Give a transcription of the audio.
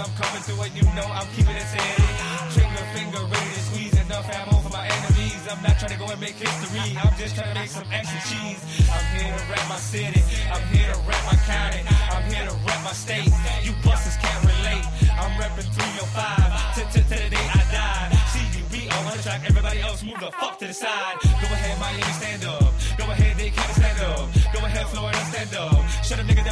I'm coming through and you know I'm keeping it steady. Trigger finger ready to squeeze enough ammo for my enemies. I'm not trying to go and make history, I'm just trying to make some extra cheese. I'm here to rap my city, I'm here to rap my county, I'm here to rap my state. You busters can't relate, I'm repping 305 to the day I die. CUB on one track, everybody else move the fuck to the side. Go ahead Miami, stand up. Go ahead Dade County, stand up. Go ahead Florida, stand up. Shut up niggas